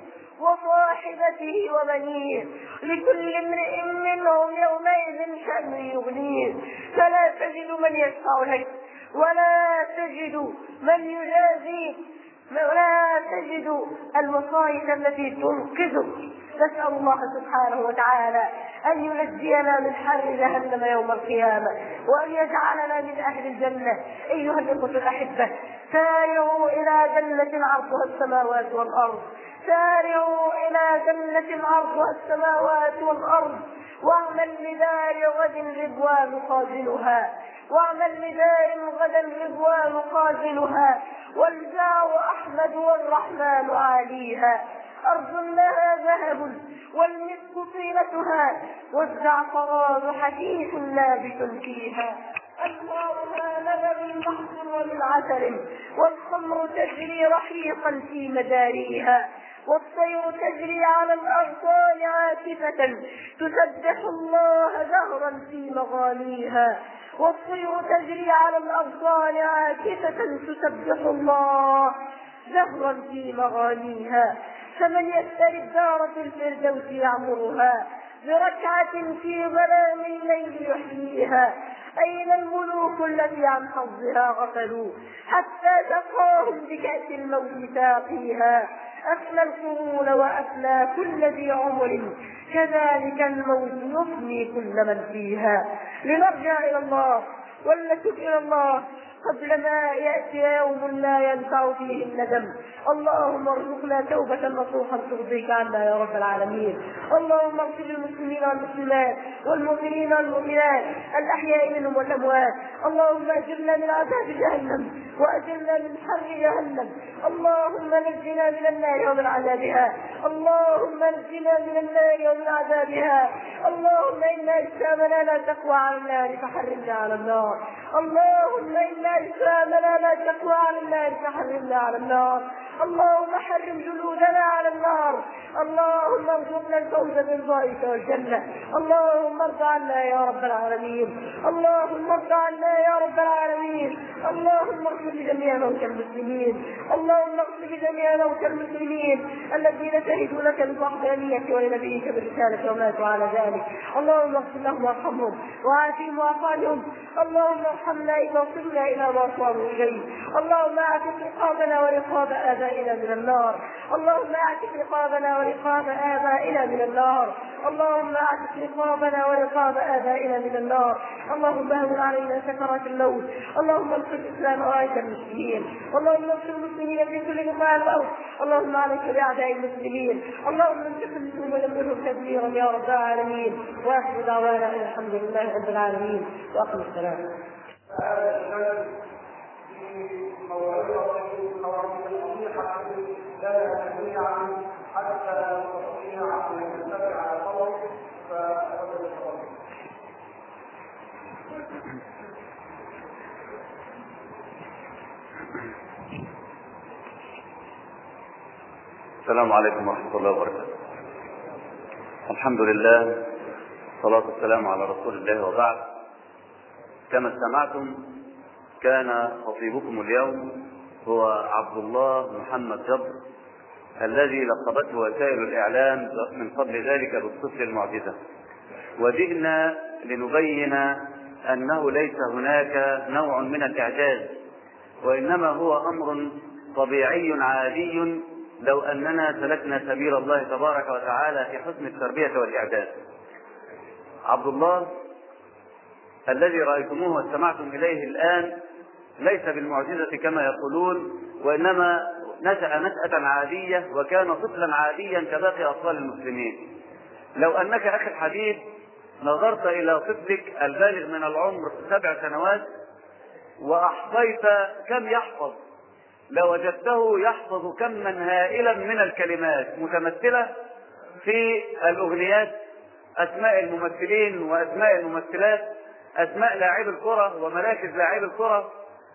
وصاحبته وبنيه، لكل امرئ منهم يومئذ شأن يغنيه، فلا تجد من يشفع لك ولا تجد من يجازيك ولا تجد الوصايا التي تنقذك. نسأل الله سبحانه وتعالى أن ينجينا من حر جهنم يوم القيامة وأن يجعلنا من أهل الجنة. أيها الإخوة الأحبة، سارعوا إلى جنة عرضها السماوات والأرض، سارعوا إلى جنة عرضها السماوات والأرض، واعمل لدار غد رضوان خازنها، واعمل لدار غدا رضوان خازنها، والجار أحمد والرحمن عاليها، أرض لها ذهب والمسك طينتها، والزعفران حشيش نابت فيها، أنهارها لبن محض ومن عسل، والخمر تجري رحيقا في مجاريها، والطير تجري على الأغصان عاكفة تسبح الله جهرا في مغانيها، والطير تجري على الأغصان عاكفة تسبح الله جهرا في مغانيها. فمن يشتري الدار في الفردوس يعمرها بركعة في ظلام الليل يحييها. أين الملوك التي عن حظها غفلوا حتى سقاهم بكأس الموت ساقيها؟ أفنى القرون وأفنى كل ذي عمر، كذلك الموت يفني كل من فيها. لنرجع إلى الله ولنتب إلى الله قبل ما يأتي يوم لا ينفع فيه الندم. اللهم ارزقنا توبة نصوحا ترضيك عنا يا رب العالمين. اللهم اغفر للمسلمين والمسلمات والمؤمنين والمؤمنات الأحياء منهم والأموات. اللهم أجرنا من عذاب جهنم وأجرنا من حر جهنم. اللهم نجنا من النار ومن عذابها. اللهم نجنا من النار ومن عذابها. اللهم إنا أجسامنا لا تقوى على النار فحرمنا على النار. اللهم إنا أجسامنا لا تقوى على النار فحرمنا على النار. اللهم حرم جلودنا على النار. اللهم ارزقنا الفوز برضائك والجنة. اللهم ارض عنا يا رب العالمين. اللهم ارض عنا يا رب العالمين. اللهم اغفر لجميع موتى المسلمين. اللهم اغفر لجميع موتى المسلمين الذين شهدوا لك بالوحدانية ولنبيك بالرسالة وماتوا على ذلك. اللهم اغفر لهم وارحمهم وعافهم واعف عنهم. اللهم ارحمنا إذا وصلنا إلى ما صاروا إليه. اللهم اعتق رقابنا ورقاب آبائنا من النار. اللهم اعتق رقابنا ورقاب آبائنا من النار. اللهم اعتق رقابنا ورقاب آبائنا من النار. اللهم اهون علينا سكرات الموت. اللهم انصر الإسلام وأعز المسلمين. اللهم انصر المسلمين في كل مكان الأرض. اللهم عليك بأعداء المسلمين. اللهم انتقم منهم ودمرهم تدميرا يا رب العالمين. وآخر دعوانا أن الحمد لله رب العالمين وأقم السلام. حتى نستطيع ان نتبع القول السلام عليكم ورحمة الله وبركاته. الحمد لله والصلاة والسلام على رسول الله وبعد. كما استمعتم كان خطيبكم اليوم هو عبد الله محمد جبر الذي لقبته وسائل الإعلام من قبل ذلك بالطفل المعجزة، وجئنا لنبين أنه ليس هناك نوع من الإعجاز، وإنما هو أمر طبيعي عادي لو أننا سلكنا سبيل الله تبارك وتعالى في حسن التربية والإعداد. عبد الله الذي رأيتموه واستمعتم إليه الآن ليس بالمعجزة كما يقولون، وإنما نشأ نشأة عادية وكان طفلا عاديا كباقي أطفال المسلمين. لو أنك أخي الحبيب نظرت إلى طفلك البالغ من العمر 7 سنوات وأحصيت كم يحفظ، لوجدته يحفظ كما هائلا من الكلمات متمثلة في الأغنيات، أسماء الممثلين وأسماء الممثلات، أسماء لاعبي الكرة ومراكز لاعبي الكرة،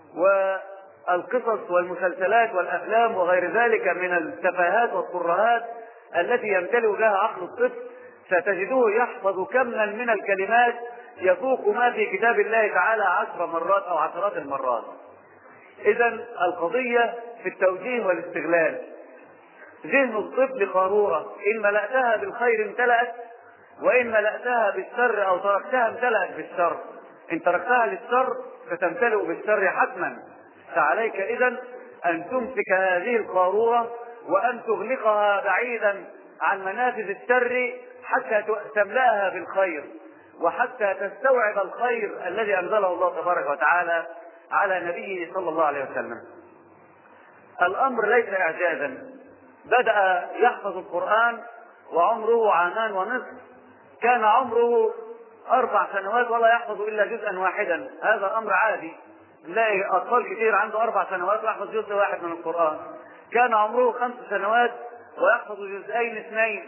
والقصص والمسلسلات والأفلام وغير ذلك من التفاهات والترهات التي يمتلئ لها عقل الطفل. ستجده يحفظ كما من الكلمات يفوق ما في كتاب الله تعالى 10 مرات أو عشرات المرات. إذن القضية في التوجيه والاستغلال. ذهن الطفل قارورة، إن ملأتها بالخير امتلأت، وإن ملأتها بالشر أو تركتها امتلأت بالشر. إن تركتها للشر ستمتلئ بالشر حتما. فعليك إذن أن تمسك هذه القارورة وأن تغلقها بعيدا عن منافذ الشر حتى تملأها بالخير، وحتى تستوعب الخير الذي أنزله الله تبارك وتعالى على نبيه صلى الله عليه وسلم. الأمر ليس إعجازا. بدأ يحفظ القرآن وعمره 2 ونصف، كان عمره 4 سنوات ولا يحفظ إلا جزءا واحدا. هذا أمر عادي، نلاقي أطفال كثير عنده 4 سنوات ويحفظ جزء واحد من القرآن. كان عمره 5 سنوات ويحفظ جزئين 2.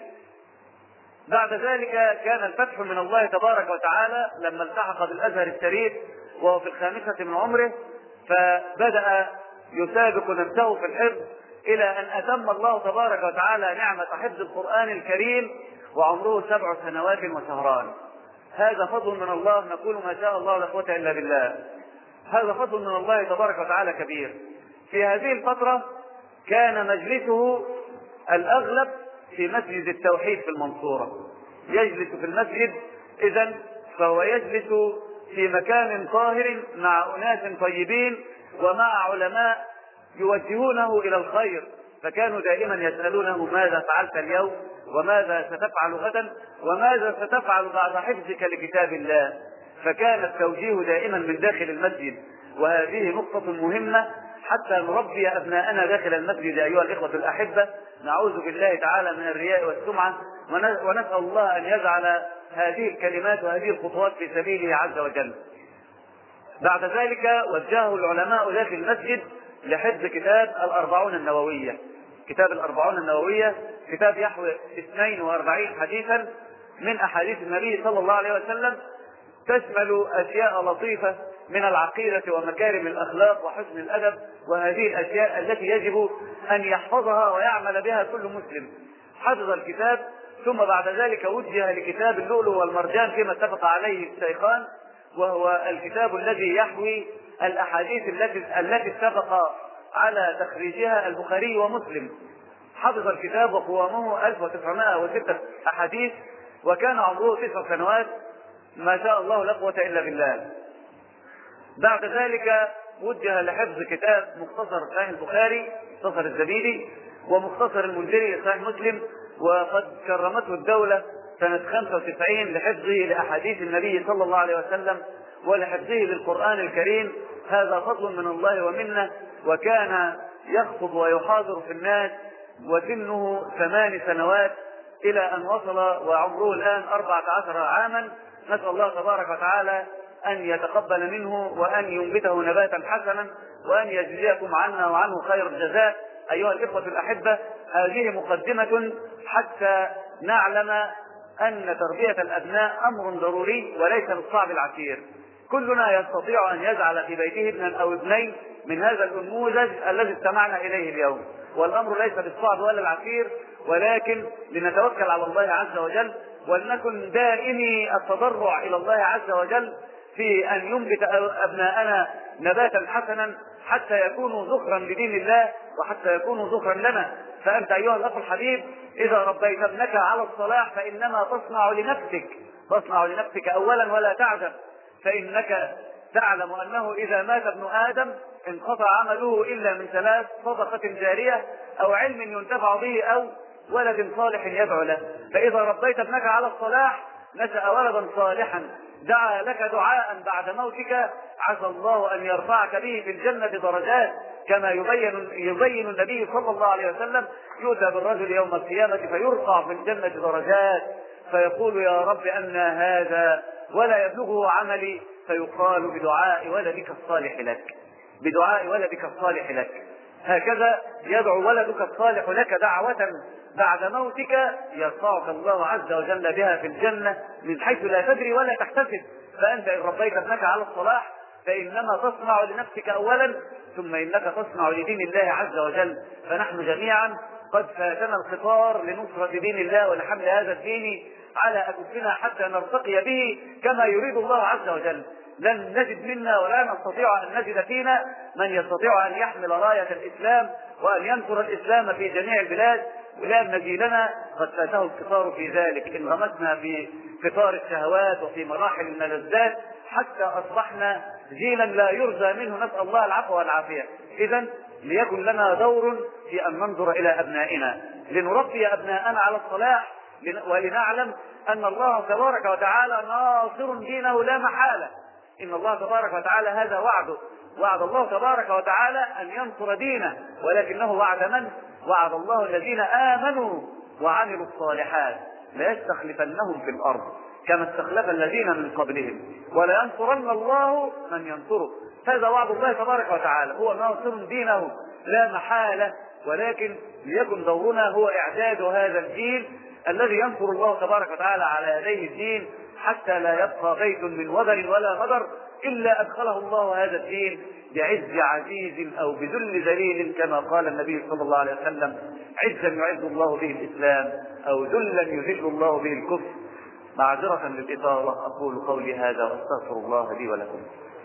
بعد ذلك كان الفتح من الله تبارك وتعالى لما التحق بالأزهر الشريف وهو في 5 من عمره، فبدأ يسابق نفسه في الحفظ إلى أن أتم الله تبارك وتعالى نعمة حفظ القرآن الكريم وعمره 7 سنوات وشهران. هذا فضل من الله، نقول ما شاء الله لا قوة إلا بالله. هذا فضل من الله تبارك وتعالى كبير. في هذه الفترة كان مجلسه الأغلب في مسجد التوحيد في المنصورة، يجلس في المسجد. إذن فهو يجلس في مكان طاهر مع أناس طيبين ومع علماء يوجهونه إلى الخير، فكانوا دائما يسألونه ماذا فعلت اليوم، وماذا ستفعل غدا، وماذا ستفعل بعد حفظك لكتاب الله. فكان التوجيه دائما من داخل المسجد. وهذه نقطة مهمة حتى نربي أبناءنا داخل المسجد أيها الإخوة الأحبة. نعوذ بالله تعالى من الرياء والسمعة، ونسأل الله أن يجعل هذه الكلمات وهذه الخطوات في سبيله عز وجل. بعد ذلك وجهه العلماء داخل المسجد لحفظ كتاب الأربعون النووية. كتاب الأربعون النووية كتاب يحوي 42 حديثا من أحاديث النبي صلى الله عليه وسلم، تشمل أشياء لطيفة من العقيدة ومكارم الأخلاق وحسن الأدب، وهذه الأشياء التي يجب أن يحفظها ويعمل بها كل مسلم. حفظ الكتاب، ثم بعد ذلك وجه لكتاب اللؤلؤ والمرجان فيما اتفق عليه الشيخان، وهو الكتاب الذي يحوي الأحاديث التي اتفق على تخريجها البخاري ومسلم. حفظ الكتاب وقوامه 1906 أحاديث، وكان عمره 9 سنوات، ما شاء الله لا قوة إلا بالله. بعد ذلك وجه لحفظ كتاب مختصر صحيح البخاري، مختصر الزبيدي، ومختصر المنذري صحيح مسلم، وقد كرمته الدولة سنة 95 لحفظه لأحاديث النبي صلى الله عليه وسلم ولحفظه للقرآن الكريم. هذا فضل من الله ومنه. وكان يخطب ويحاضر في الناس وسنه 8 سنوات إلى أن وصل وعمره الآن 14 عاما. نسأل الله تبارك وتعالى أن يتقبل منه وأن ينبته نباتا حسنا وأن يجزيكم عنا وعنه خير الجزاء. أيها الإخوة الأحبة، هذه مقدمة حتى نعلم أن تربية الأبناء أمر ضروري وليس بالصعب العسير. كلنا يستطيع أن يجعل في بيته ابنا أو ابنين من هذا النموذج الذي استمعنا إليه اليوم، والأمر ليس بالصعب ولا العسير، ولكن لنتوكل على الله عز وجل، ولنكن دائمي التضرع إلى الله عز وجل في أن ينبت أبناءنا نباتا حسنا حتى يكونوا ذخرا لدين الله وحتى يكونوا ذخرا لنا. فأنت أيها الأخ الحبيب إذا ربيت ابنك على الصلاح فإنما تصنع لنفسك أولا ولا تعجب، فإنك تعلم أنه إذا مات ابن آدم انقطع عمله إلا من 3: صدقة جارية أو علم ينتفع به أو ولد صالح يدعو له. فإذا ربيت ابنك على الصلاح نشأ ولدا صالحا دعا لك دعاء بعد موتك، عسى الله أن يرفعك به في الجنة درجات، كما يبين النبي صلى الله عليه وسلم: يؤتى بالرجل يوم القيامة فيرفع في الجنة درجات فيقول: يا رب أن هذا ولا يبلغه عملي، فيقال: بدعاء ولدك الصالح لك. هكذا يدعو ولدك الصالح لك دعوة بعد موتك يرفعك الله عز وجل بها في الجنة من حيث لا تدري ولا تحتسب. فأنت إن ربيت ابنك على الصلاح فإنما تصنع لنفسك أولا، ثم إنك تصنع لدين الله عز وجل. فنحن جميعا قد فاتنا القطار لنصرة دين الله ولحمل هذا الدين على أكفنا حتى نرتقي به كما يريد الله عز وجل. لن نجد منا ولا نستطيع أن نجد فينا من يستطيع أن يحمل راية الإسلام وأن ينصر الإسلام في جميع البلاد، ولأن جيلنا قد فاته القطار في ذلك. انغمسنا في قطار الشهوات وفي مراحل الملذات حتى أصبحنا جيلا لا يرجى منه، نسأل الله العفو والعافية. إذن ليكن لنا دور في أن ننظر إلى أبنائنا لنربي أبناءنا على الصلاح، ولنعلم أن الله تبارك وتعالى ناصر دينه لا محالة. إن الله تبارك وتعالى هذا وعده، وعد الله تبارك وتعالى أن ينصر دينه، ولكنه وعد من؟ وعد الله الذين آمنوا وعملوا الصالحات ليستخلفنهم في الأرض كما استخلف الذين من قبلهم ولينصرن الله من ينصره. هذا وعد الله تبارك وتعالى، هو ناصر دينه لا محالة، ولكن ليكن دورنا هو إعداد هذا الجيل الذي ينصر الله تبارك وتعالى على يديه الدين حتى لا يبقى بيت من وبر ولا مدر إلا أدخله الله هذا الدين بعز عزيز أو بذل ذليل، كما قال النبي صلى الله عليه وسلم: عزا يعز الله به الإسلام أو ذلا يذل الله به الكفر. معذرة للإطالة أقول قولي هذا وأستغفر الله لي ولكم.